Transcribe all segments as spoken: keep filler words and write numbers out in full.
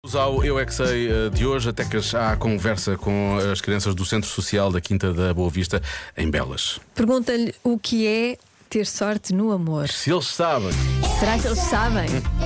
Vamos ao Eu É Que Sei eh, de hoje, até que há conversa com as crianças do Centro Social da Quinta da Boa Vista, em Belas. Pergunta-lhe o que é ter sorte no amor. Se eles sabem. Será que eles sabem?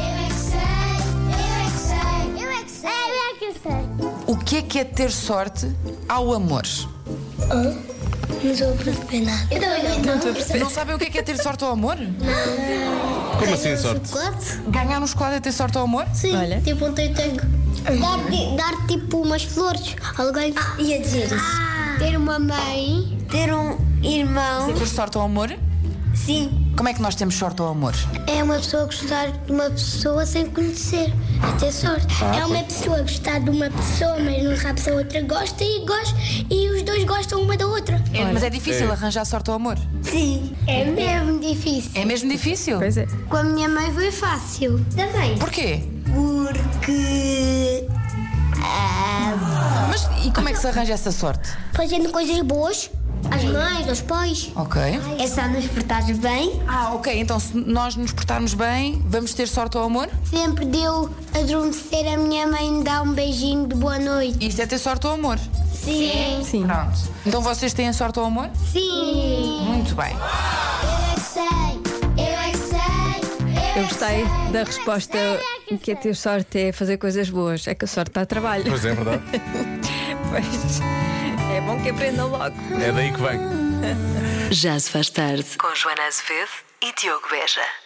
O que é que é ter sorte ao amor? Não estou a perceber nada. Eu também não. Não estou a perceber. Não sabem o que é que é ter sorte ao amor? Como assim, sorte? Chocolate? Ganhar no chocolate é ter sorte ao amor? Sim, Olha. tipo um tenho dar, ti- dar tipo umas flores. Alguém ia dizer isso. Ter uma mãe, ter um irmão. Ter sorte ao amor? Sim. Como é que nós temos sorte ao amor? É uma pessoa gostar de uma pessoa sem conhecer. É ter sorte. É uma pessoa gostar de uma pessoa, mas não sabe se a outra gosta e gosta. E os dois gostam uma da outra. É, mas é difícil É. arranjar sorte ao amor. Sim. É mesmo difícil. É mesmo difícil? Pois é. Com a minha mãe foi fácil. Também. Porquê? Porque. ah, Mas e como é que se arranja essa sorte? fazendo coisas boas às mães, aos pais. Ok. É só nos portares bem. Ah, ok. Então se nós nos portarmos bem, vamos ter sorte ao amor? Sempre deu adormecer a minha mãe me dar um beijinho de boa noite. Isto é ter sorte ao amor. Sim. Sim. Pronto. Então vocês têm sorte ao amor? Sim. Muito bem. Eu é que sei, eu é que sei. Eu gostei da resposta. O que é ter sorte é fazer coisas boas. É que a sorte está a trabalho. Pois é, é verdade. Pois. É bom que aprendam logo. É daí que vem. Já se faz tarde com Joana Azevedo e Diogo Beja.